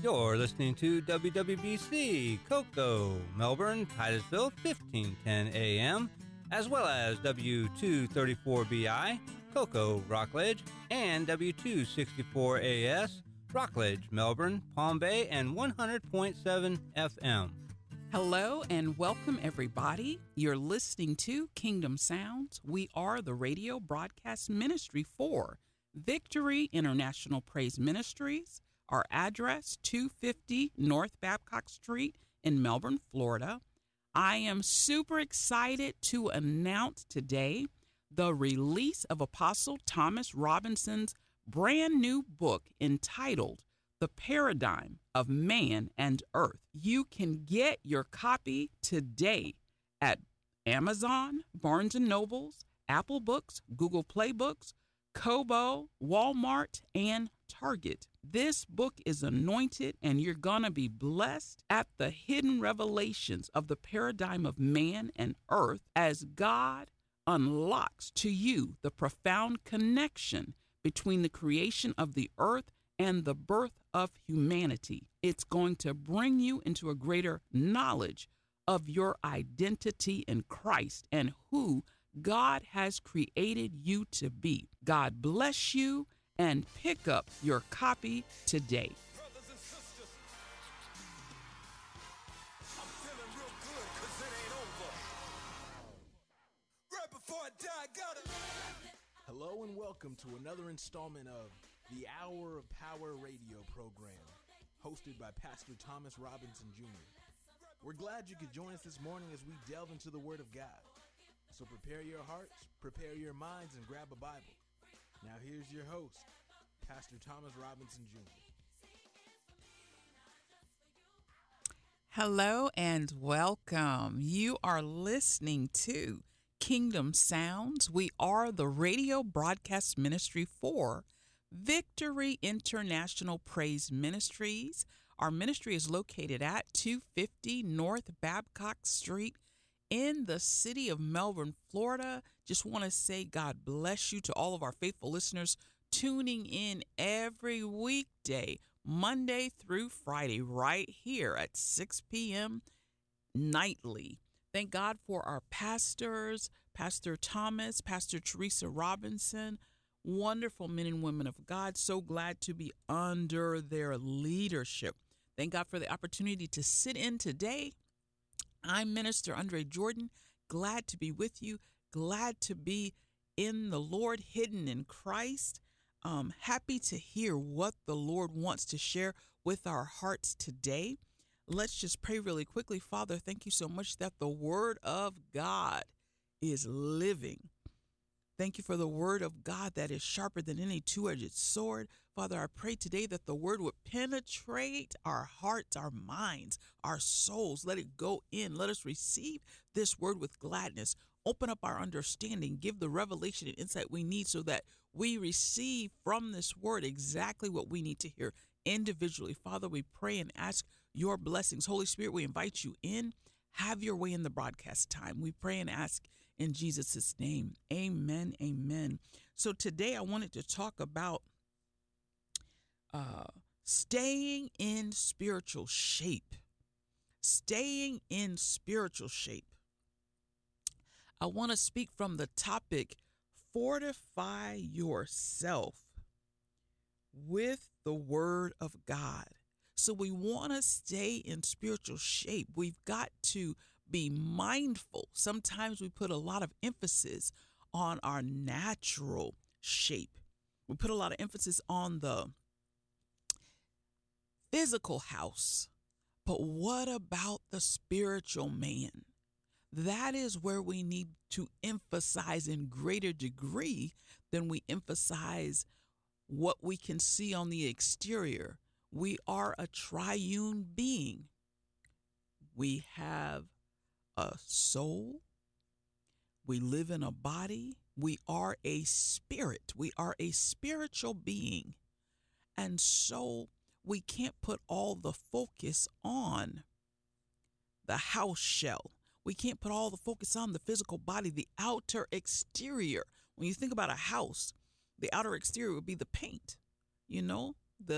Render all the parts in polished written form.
You're listening to WWBC, Cocoa, Melbourne, Titusville, 1510 AM, as well as W234BI, Cocoa, Rockledge, and W264AS, Rockledge, Melbourne, Palm Bay, and 100.7 FM. Hello and welcome, everybody. You're listening to Kingdom Sounds. We are the radio broadcast ministry for Victory International Praise Ministries. Our address, 250 North Babcock Street in Melbourne, Florida. I am super excited to announce today the release of Apostle Thomas Robinson's brand new book entitled The Paradigm of Man and Earth. You can get your copy today at Amazon, Barnes & Nobles, Apple Books, Google Play Books, Kobo, Walmart, and Target. This book is anointed, and you're going to be blessed at the hidden revelations of the paradigm of man and earth as God unlocks to you the profound connection between the creation of the earth and the birth of humanity. It's going to bring you into a greater knowledge of your identity in Christ and who God has created you to be. God bless you, and pick up your copy today. Brothers and sisters, I'm feeling real good 'cause it ain't over. Right before I die, I got it. Hello and welcome to another installment of the Hour of Power radio program, hosted by Pastor Thomas Robinson Jr. We're glad you could join us this morning as we delve into the Word of God. So prepare your hearts, prepare your minds, and grab a Bible. Now here's your host, Pastor Thomas Robinson Jr. Hello and welcome. You are listening to Kingdom Sounds. We are the radio broadcast ministry for Victory International Praise Ministries. Our ministry is located at 250 North Babcock Street in the city of Melbourne, Florida. Just want to say God bless you to all of our faithful listeners tuning in every weekday, Monday through Friday, right here at 6 p.m. nightly. Thank God for our pastors, Pastor Thomas, Pastor Teresa Robinson, wonderful men and women of God. So glad to be under their leadership. Thank God for the opportunity to sit in today. I'm Minister Andre Jordan, glad to be with you, glad to be in the Lord, hidden in Christ. Happy to hear what the Lord wants to share with our hearts today. Let's just pray really quickly. Father, thank you so much that the Word of God is living. Thank you for the Word of God that is sharper than any two-edged sword. Father, I pray today that the Word would penetrate our hearts, our minds, our souls. Let it go in. Let us receive this Word with gladness. Open up our understanding. Give the revelation and insight we need so that we receive from this Word exactly what we need to hear individually. Father, we pray and ask your blessings. Holy Spirit, we invite you in. Have your way in the broadcast time. We pray and ask in Jesus' name. Amen. Amen. So today I wanted to talk about staying in spiritual shape. Staying in spiritual shape. I want to speak from the topic, fortify yourself with the Word of God. So we want to stay in spiritual shape. We've got to be mindful. Sometimes we put a lot of emphasis on our natural shape. We put a lot of emphasis on the physical house. But what about the spiritual man? That is where we need to emphasize in greater degree than we emphasize what we can see on the exterior. We are a triune being. We have a soul. We live in a body. We are a spirit. We are a spiritual being. And so we can't put all the focus on the house shell. We can't put all the focus on the physical body, the outer exterior. When you think about a house, the outer exterior would be the paint, the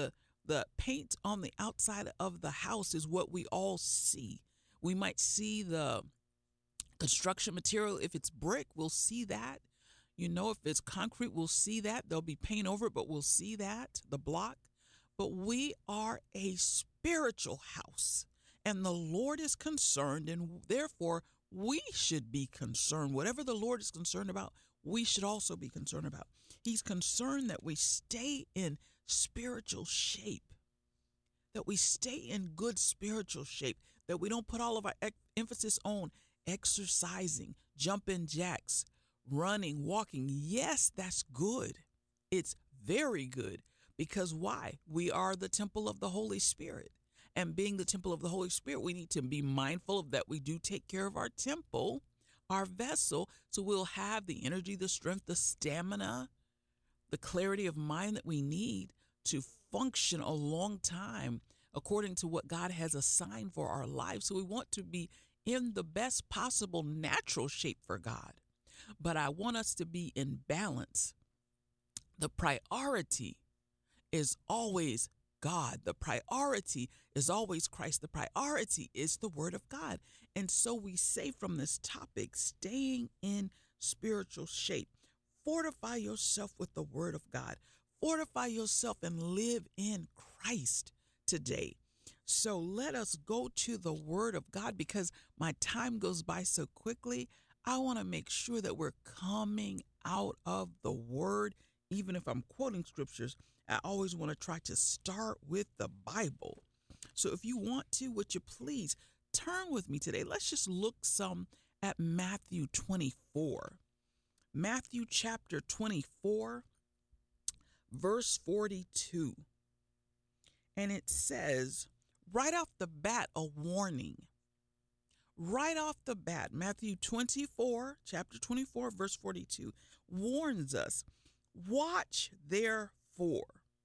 The paint on the outside of the house is what we all see. We might see the construction material. If it's brick, we'll see that. If it's concrete, we'll see that. There'll be paint over it, but we'll see that, the block. But we are a spiritual house, and the Lord is concerned, and therefore we should be concerned. Whatever the Lord is concerned about, we should also be concerned about. He's concerned that we stay in spiritual shape, that we stay in good spiritual shape, that we don't put all of our emphasis on exercising, jumping jacks, running, walking. Yes, that's good. It's very good, because why? We are the temple of the Holy Spirit. And being the temple of the Holy Spirit, we need to be mindful of that. We do take care of our temple, our vessel, so we'll have the energy, the strength, the stamina, the clarity of mind that we need to function a long time according to what God has assigned for our lives. So we want to be in the best possible natural shape for God. But I want us to be in balance. The priority is always God. The priority is always Christ. The priority is the Word of God. And so we say from this topic, staying in spiritual shape, fortify yourself with the Word of God. Fortify yourself and live in Christ today. So let us go to the Word of God, because my time goes by so quickly. I want to make sure that we're coming out of the Word. Even if I'm quoting scriptures, I always want to try to start with the Bible. So if you want to, would you please turn with me today? Let's just look some at Matthew 24. Matthew chapter 24, verse 42. And it says, right off the bat, a warning. Right off the bat, Matthew 24, chapter 24, verse 42, warns us, watch therefore.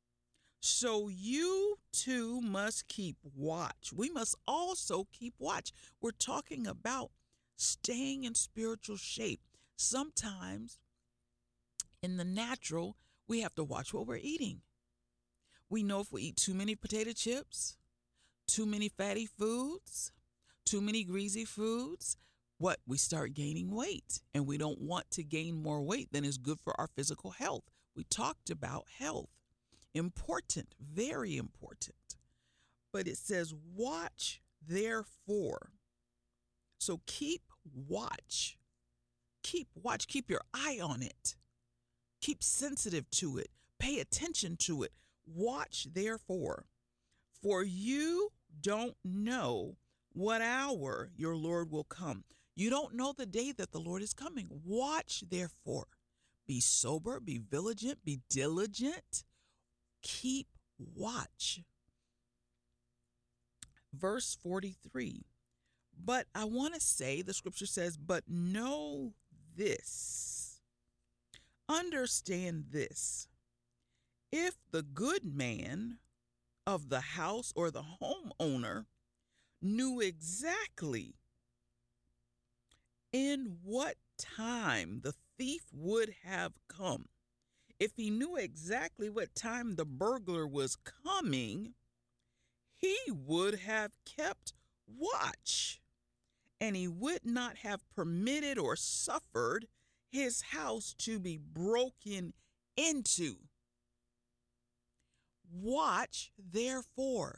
So you too must keep watch. We must also keep watch. We're talking about staying in spiritual shape. Sometimes in the natural, we have to watch what we're eating. We know if we eat too many potato chips, too many fatty foods, too many greasy foods, we start gaining weight, and we don't want to gain more weight than is good for our physical health. We talked about health. Important, very important. But it says, watch therefore. So keep watch. Keep watch. Keep your eye on it. Keep sensitive to it. Pay attention to it. Watch therefore. For you don't know what hour your Lord will come. You don't know the day that the Lord is coming. Watch therefore. Be sober, be vigilant, be diligent. Keep watch. Verse 43. But I want to say, the scripture says, but know this. Understand this. If the good man of the house or the homeowner knew exactly in what time the thief would have come, if he knew exactly what time the burglar was coming, he would have kept watch, and he would not have permitted or suffered his house to be broken into. Watch, therefore.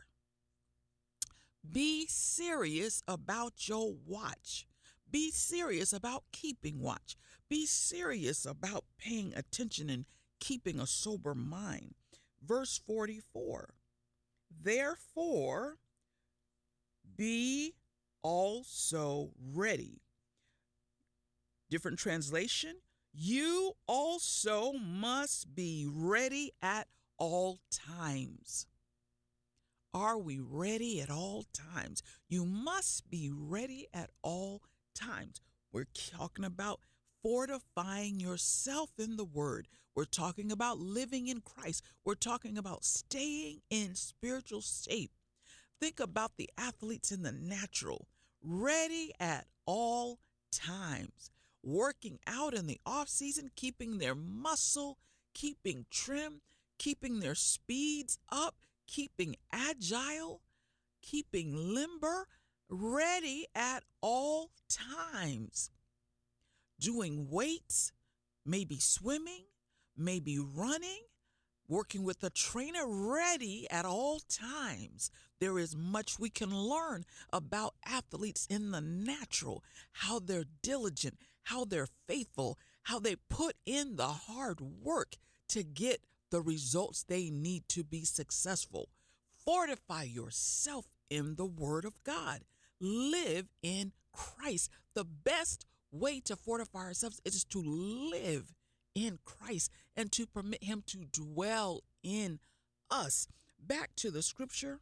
Be serious about your watch. Be serious about keeping watch. Be serious about paying attention and keeping a sober mind. Verse 44. Therefore, be also ready. Different translation. You also must be ready at all times. Are we ready at all times? You must be ready at all times. We're talking about fortifying yourself in the Word. We're talking about living in Christ. We're talking about staying in spiritual shape. Think about the athletes in the natural, ready at all times, working out in the off season, keeping their muscle, keeping trim, keeping their speeds up, keeping agile, keeping limber, ready at all times, doing weights, maybe swimming, maybe running, working with a trainer, ready at all times. There is much we can learn about athletes in the natural, how they're diligent, how they're faithful, how they put in the hard work to get the results they need to be successful. Fortify yourself in the Word of God. Live in Christ. The best way to fortify ourselves is to live in Christ and to permit Him to dwell in us. Back to the scripture.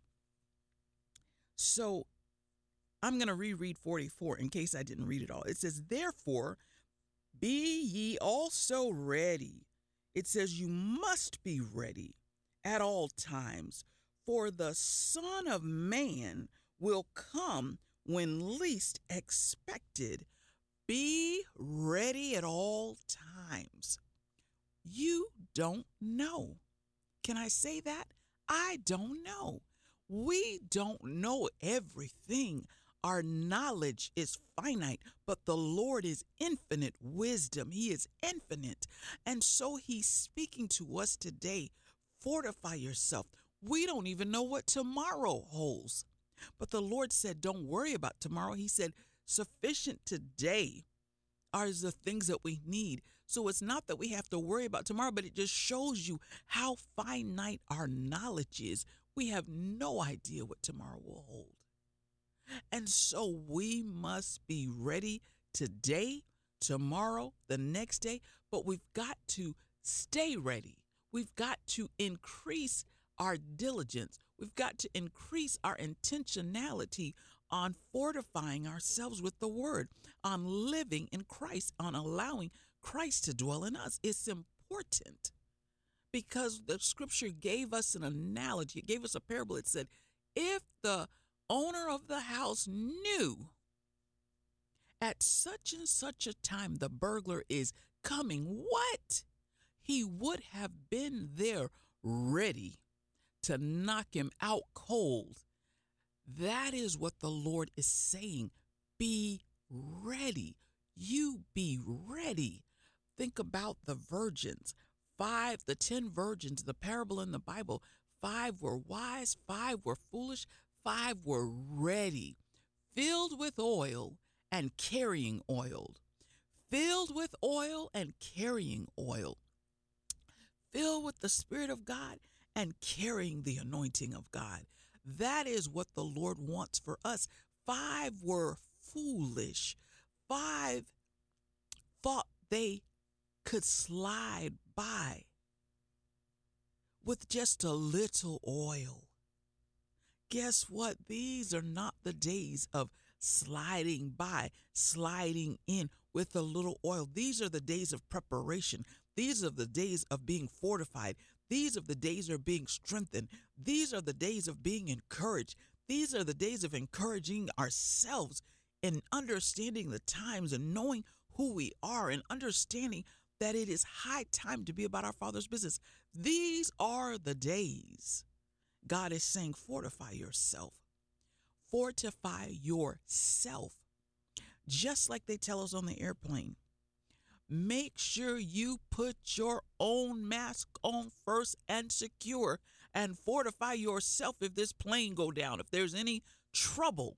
So I'm going to reread 44 in case I didn't read it all. It says, therefore, be ye also ready. It says you must be ready at all times, for the Son of Man will come when least expected. Be ready at all times. You don't know. Can I say that? I don't know. We don't know everything. Our knowledge is finite, but the Lord is infinite wisdom. He is infinite. And so He's speaking to us today. Fortify yourself. We don't even know what tomorrow holds. But the Lord said, don't worry about tomorrow. He said, sufficient today are the things that we need. So it's not that we have to worry about tomorrow, but it just shows you how finite our knowledge is. We have no idea what tomorrow will hold. And so we must be ready today, tomorrow, the next day, but we've got to stay ready. We've got to increase our diligence. We've got to increase our intentionality on fortifying ourselves with the Word, on living in Christ, on allowing Christ to dwell in us. It's important because the scripture gave us an analogy. It gave us a parable. It said, if the owner of the house knew at such and such a time the burglar is coming, what? He would have been there ready to knock him out cold. That is what the Lord is saying. Be ready. You be ready. Think about the virgins. The 10 virgins, the parable in the Bible. 5 were wise, 5 were foolish, 5 were ready, filled with oil and carrying oil. Filled with oil and carrying oil. Filled with the Spirit of God and carrying the anointing of God. That is what the Lord wants for us. 5 were foolish. 5 thought they could slide by with just a little oil. Guess what? These are not the days of sliding by, sliding in with a little oil. These are the days of preparation. These are the days of being fortified. These are the days of being strengthened. These are the days of being encouraged. These are the days of encouraging ourselves and understanding the times and knowing who we are and understanding that it is high time to be about our Father's business. These are the days. God is saying, fortify yourself. Fortify yourself. Just like they tell us on the airplane. Make sure you put your own mask on first and secure and fortify yourself if this plane go down. If there's any trouble,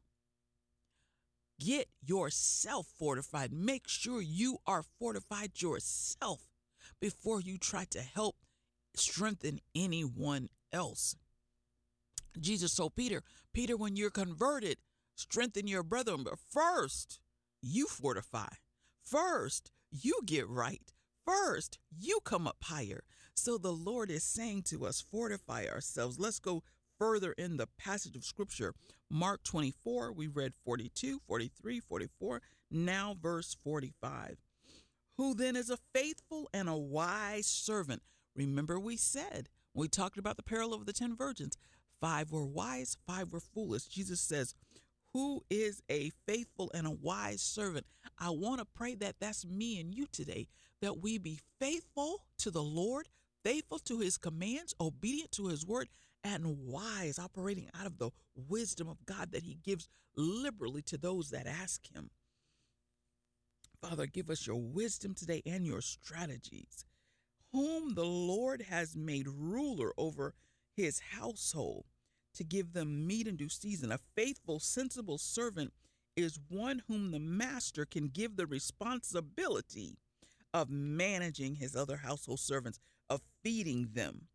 get yourself fortified. Make sure you are fortified yourself before you try to help strengthen anyone else. Jesus told Peter, when you're converted, strengthen your brethren, but first you fortify. First, you get right. First, you come up higher. So the Lord is saying to us, fortify ourselves. Let's go further in the passage of scripture. Mark 24, we read 42, 43, 44, now verse 45. Who then is a faithful and a wise servant? Remember we said, when we talked about the parable of the 10 virgins, 5 were wise, 5 were foolish. Jesus says, who is a faithful and a wise servant? I want to pray that that's me and you today, that we be faithful to the Lord, faithful to his commands, obedient to his word, and wise, operating out of the wisdom of God that he gives liberally to those that ask him. Father, give us your wisdom today and your strategies. Whom the Lord has made ruler over his household, to give them meat in due season. A faithful, sensible servant is one whom the master can give the responsibility of managing his other household servants, of feeding them.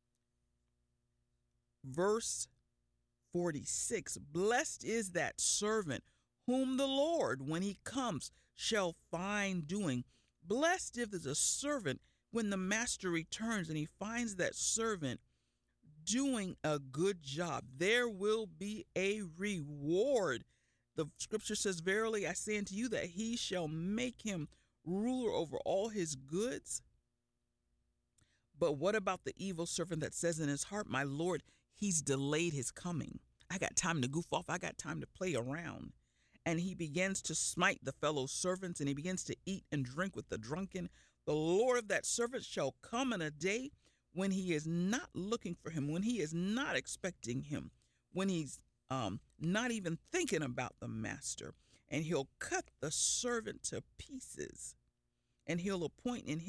Verse 46, blessed is that servant whom the Lord, when he comes, shall find doing. Blessed is a servant when the master returns and he finds that servant doing a good job. There will be a reward. The scripture says, verily I say unto you that he shall make him ruler over all his goods. But what about the evil servant that says in his heart, my Lord, he's delayed his coming. I got time to goof off. I got time to play around. And he begins to smite the fellow servants, and he begins to eat and drink with the drunken. The Lord of that servant shall come in a day when he is not looking for him, when he is not expecting him, when he's not even thinking about the master. And he'll cut the servant to pieces, and he'll appoint him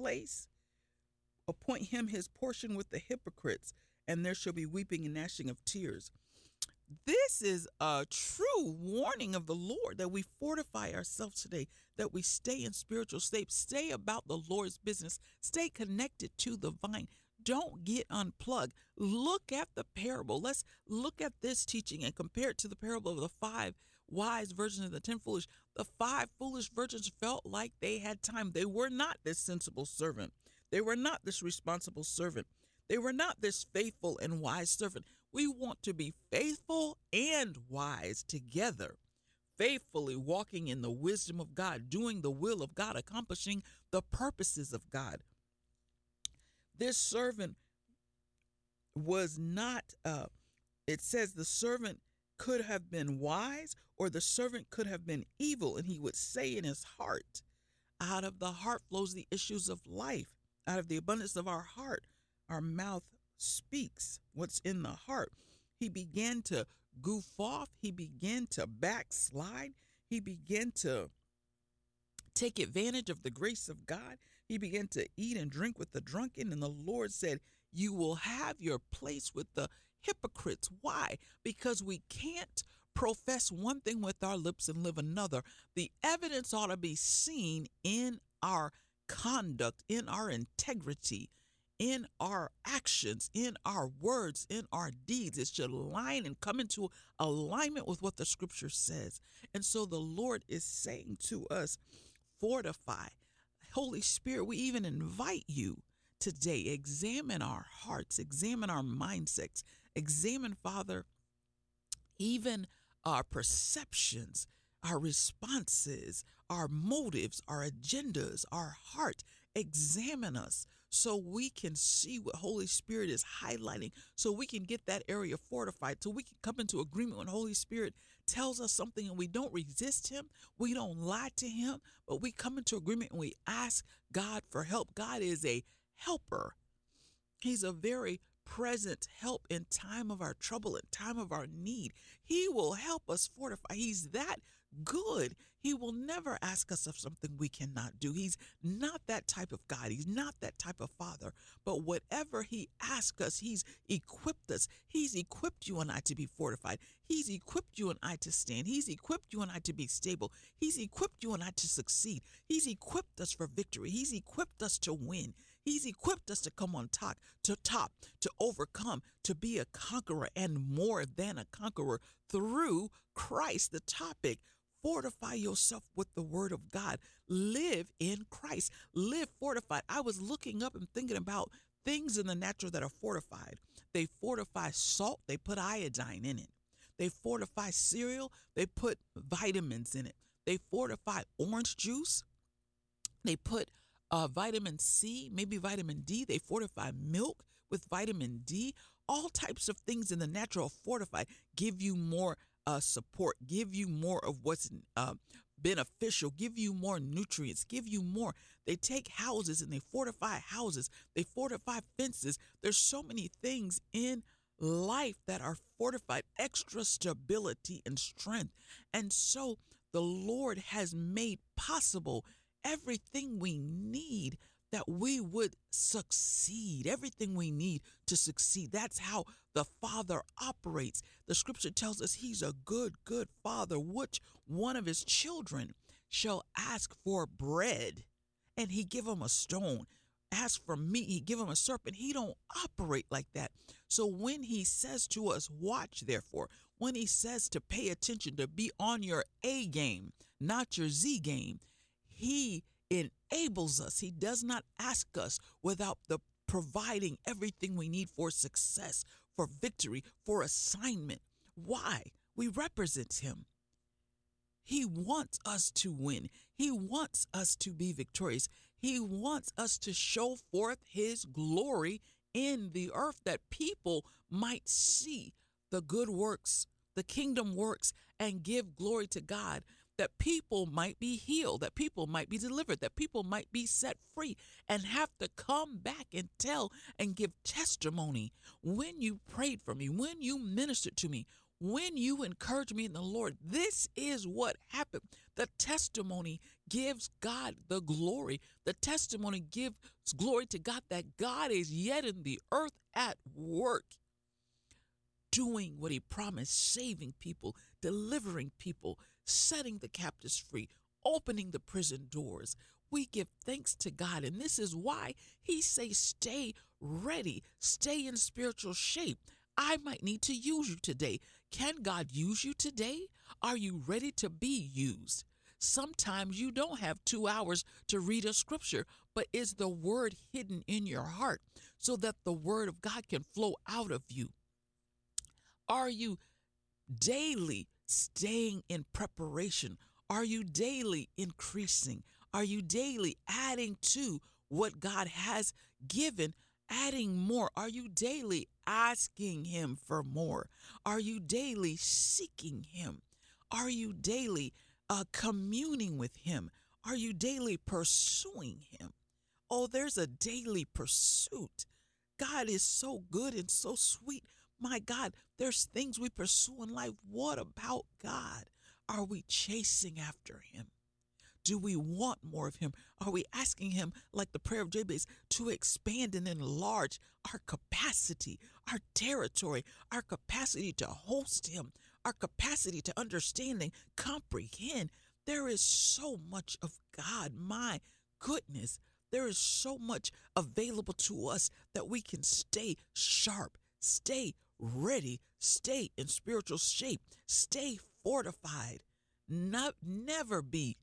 his portion with the hypocrites, and there shall be weeping and gnashing of tears. This is a true warning of the Lord, that we fortify ourselves today, that we stay in spiritual shape, stay about the Lord's business, stay connected to the vine. Don't get unplugged. Look at the parable. Let's look at this teaching and compare it to the parable of the 5 wise virgins and the 10 foolish. The 5 foolish virgins felt like they had time. They were not this sensible servant. They were not this responsible servant. They were not this faithful and wise servant. We want to be faithful and wise together, faithfully walking in the wisdom of God, doing the will of God, accomplishing the purposes of God. This servant was not, it says the servant could have been wise, or the servant could have been evil. And he would say in his heart, out of the heart flows the issues of life. Out of the abundance of our heart, our mouth speaks what's in the heart. He began to goof off. He began to backslide. He began to take advantage of the grace of God. He began to eat and drink with the drunken. And the Lord said, you will have your place with the hypocrites. Why? Because we can't profess one thing with our lips and live another. The evidence ought to be seen in our conduct, in our integrity, in our actions, in our words, in our deeds. It should align and come into alignment with what the scripture says. And so the Lord is saying to us, fortify. Holy Spirit, we even invite you today. Examine our hearts, examine our mindsets, examine, Father, even our perceptions, our responses, our motives, our agendas, our heart. Examine us so we can see what Holy Spirit is highlighting, so we can get that area fortified, so we can come into agreement when Holy Spirit tells us something and we don't resist him, we don't lie to him, but we come into agreement and we ask God for help. God is a helper. He's a very present help in time of our trouble, in time of our need. He will help us fortify. He's that good. He will never ask us of something we cannot do. He's not that type of God. He's not that type of father. But whatever he asks us, he's equipped us. He's equipped you and I to be fortified. He's equipped you and I to stand. He's equipped you and I to be stable. He's equipped you and I to succeed. He's equipped us for victory. He's equipped us to win. He's equipped us to come on top, to overcome, to be a conqueror and more than a conqueror through Christ. The topic: fortify yourself with the word of God. Live in Christ. Live fortified. I was looking up and thinking about things in the natural that are fortified. They fortify salt. They put iodine in it. They fortify cereal. They put vitamins in it. They fortify orange juice. They put vitamin C, maybe vitamin D. They fortify milk with vitamin D. All types of things in the natural fortified, give you more support, give you more of what's beneficial, give you more nutrients, give you more. They take houses and they fortify houses, they fortify fences. There's so many things in life that are fortified, extra stability and strength. And so the Lord has made possible everything we need that we would succeed, everything we need to succeed. That's how the Father operates. The scripture tells us he's a good, good Father. Which one of his children shall ask for bread and he give him a stone? Ask for meat, he give him a serpent. He don't operate like that. So when he says to us, watch therefore, when he says to pay attention, to be on your A game, not your Z game, he enables us. He does not ask us without the providing everything we need for success, for victory, for assignment. Why? We represent him. He wants us to win. He wants us to be victorious. He wants us to show forth his glory in the earth, that people might see the good works, the kingdom works, and give glory to God, that people might be healed, that people might be delivered, that people might be set free and have to come back and tell and give testimony. When you prayed for me, when you ministered to me, when you encourage me in the Lord, this is what happened. The testimony gives God the glory. The testimony gives glory to God that God is yet in the earth at work, doing what he promised, saving people, delivering people, setting the captives free, opening the prison doors. We give thanks to God, and this is why he says stay ready, stay in spiritual shape. I might need to use you today. Can God use you today? Are you ready to be used? Sometimes you don't have 2 hours to read a scripture, but is the word hidden in your heart so that the word of God can flow out of you? Are you daily staying in preparation? Are you daily increasing? Are you daily adding to what God has given, adding more? Are you daily asking him for more? Are you daily seeking him? Are you daily communing with him? Are you daily pursuing him? Oh, there's a daily pursuit. God is so good and so sweet. My God, there's things we pursue in life. What about God? Are we chasing after him? Do we want more of him? Are we asking him, like the prayer of Jabez, to expand and enlarge our capacity, our territory, our capacity to host him, our capacity to understand and comprehend? There is so much of God. My goodness, there is so much available to us that we can stay sharp, stay ready, stay in spiritual shape, stay fortified, never be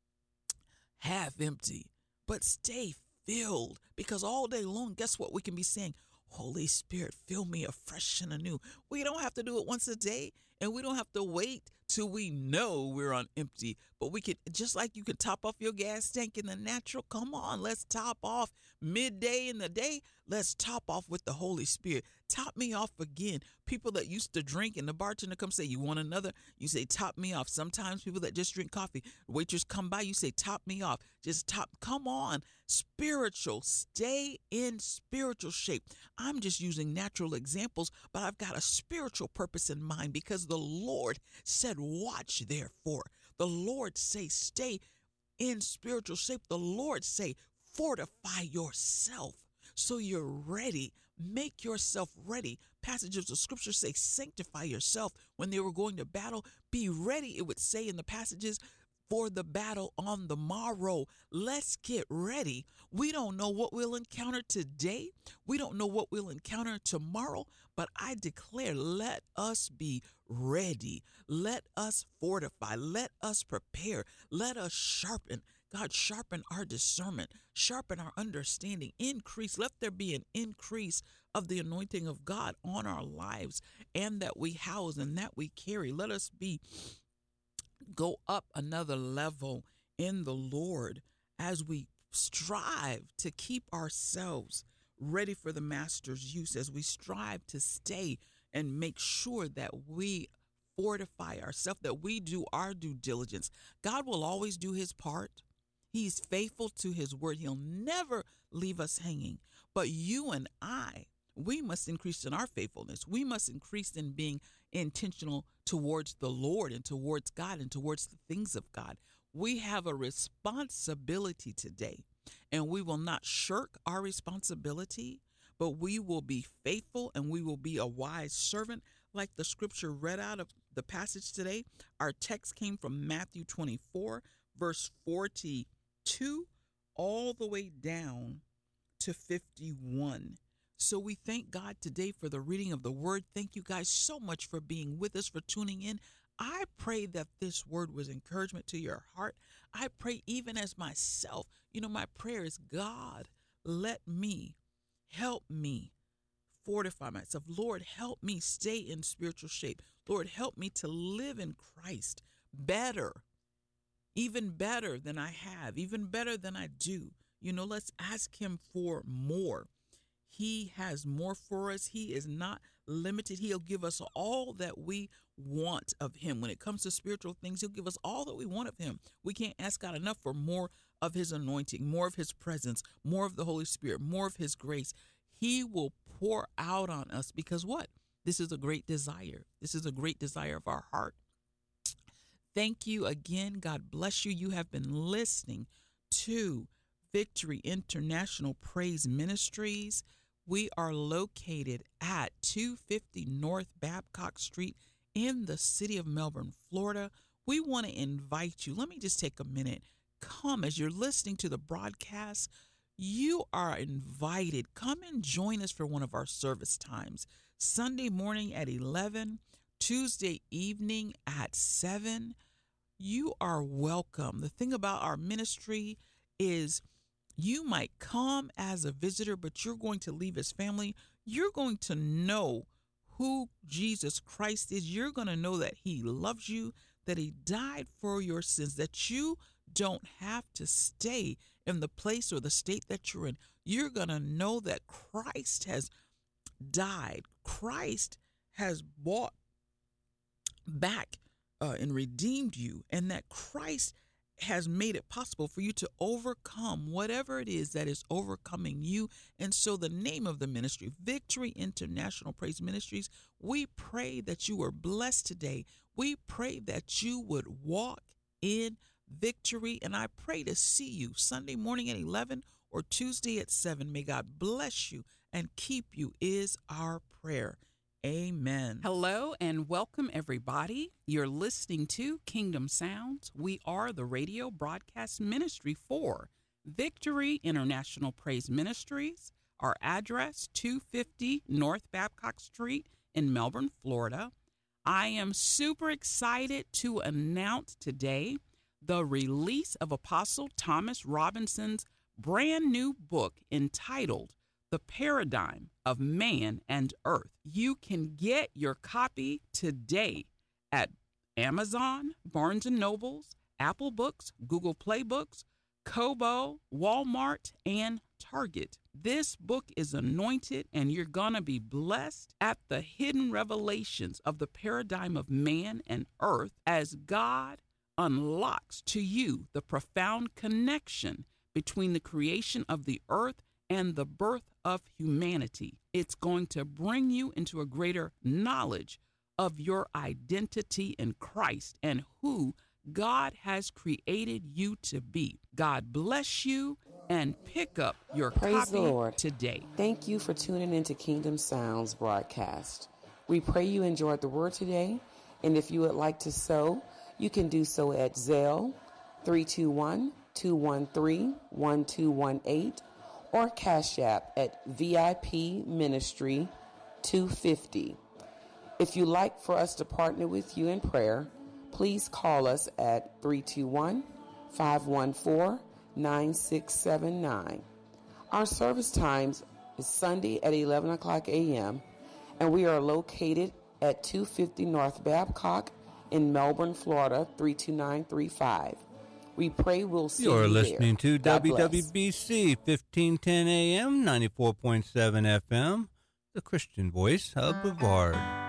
half empty, but stay filled. Because all day long, guess what? We can be saying, Holy Spirit, fill me afresh and anew. We don't have to do it once a day, and we don't have to wait till we know we're on empty. But we could, just like you can top off your gas tank in the natural, come on, let's top off midday in the day. Let's top off with the Holy Spirit. Top me off again. People that used to drink and the bartender comes say, you want another? You say, top me off. Sometimes people that just drink coffee, waitress come by, you say, top me off. Just top, come on. Spiritual, stay in spiritual shape. I'm just using natural examples, but I've got a spiritual purpose in mind because the Lord said, watch therefore. The Lord say, stay in spiritual shape. The Lord say, fortify yourself so you're ready. Make yourself ready. Passages of scripture say, sanctify yourself. When they were going to battle, be ready, it would say in the passages, for the battle on the morrow. Let's get ready. We don't know what we'll encounter today. We don't know what we'll encounter tomorrow, but I declare, let us be ready. Let us fortify. Let us prepare. Let us sharpen. God, sharpen our discernment, sharpen our understanding, increase. Let there be an increase of the anointing of God on our lives, and that we house and that we carry. Let us go up another level in the Lord as we strive to keep ourselves ready for the master's use, as we strive to stay and make sure that we fortify ourselves, that we do our due diligence. God will always do his part. He's faithful to his word. He'll never leave us hanging. But you and I, we must increase in our faithfulness. We must increase in being intentional towards the Lord and towards God and towards the things of God. We have a responsibility today, and we will not shirk our responsibility, but we will be faithful and we will be a wise servant. Like the scripture read out of the passage today, our text came from Matthew 24, verse 42, all the way down to 51. So we thank God today for the reading of the word. Thank you guys so much for being with us, for tuning in. I pray that this word was encouragement to your heart. I pray even as myself, my prayer is, God, help me fortify myself. Lord, help me stay in spiritual shape. Lord, help me to live in Christ better, even better than I have, even better than I do. Let's ask him for more. He has more for us. He is not limited. He'll give us all that we want of him. When it comes to spiritual things, he'll give us all that we want of him. We can't ask God enough for more of his anointing, more of his presence, more of the Holy Spirit, more of his grace. He will pour out on us because what? This is a great desire. This is a great desire of our heart. Thank you again. God bless you. You have been listening to Victory International Praise Ministries. We are located at 250 North Babcock Street in the city of Melbourne, Florida. We want to invite you. Let me just take a minute. Come as you're listening to the broadcast. You are invited. Come and join us for one of our service times. Sunday morning at 11, Tuesday evening at 7. You are welcome. The thing about our ministry is you might come as a visitor, but you're going to leave as family. You're going to know who Jesus Christ is. You're going to know that he loves you, that he died for your sins, that you don't have to stay in the place or the state that you're in. You're going to know that Christ has died. Christ has bought back and redeemed you, and that Christ has made it possible for you to overcome whatever it is that is overcoming you. And so the name of the ministry, Victory International Praise Ministries, we pray that you were blessed today. We pray that you would walk in victory. And I pray to see you Sunday morning at 11 or Tuesday at 7. May God bless you and keep you is our prayer. Amen. Hello and welcome, everybody. You're listening to Kingdom Sounds. We are the radio broadcast ministry for Victory International Praise Ministries. Our address, 250 North Babcock Street in Melbourne, Florida. I am super excited to announce today the release of Apostle Thomas Robinson's brand new book entitled The Paradigm of Man and Earth. You can get your copy today at Amazon, Barnes & Nobles, Apple Books, Google Play Books, Kobo, Walmart, and Target. This book is anointed, and you're going to be blessed at the hidden revelations of the paradigm of man and earth as God unlocks to you the profound connection between the creation of the earth and the birth of humanity. It's going to bring you into a greater knowledge of your identity in Christ and who God has created you to be. God bless you, and pick up your Praise copy the Lord. today. Thank you for tuning into Kingdom Sounds broadcast. We pray you enjoyed the word today, and if you would like to sow, you can do so at Zelle 321-213-1218 or Cash App at VIP Ministry 250. If you'd like for us to partner with you in prayer, please call us at 321-514-9679. Our service times is Sunday at 11 o'clock a.m., and we are located at 250 North Babcock in Melbourne, Florida, 32935. We pray we'll see you there. You're listening to God bless. WWBC 1510 AM, 94.7 FM, the Christian voice of Brevard.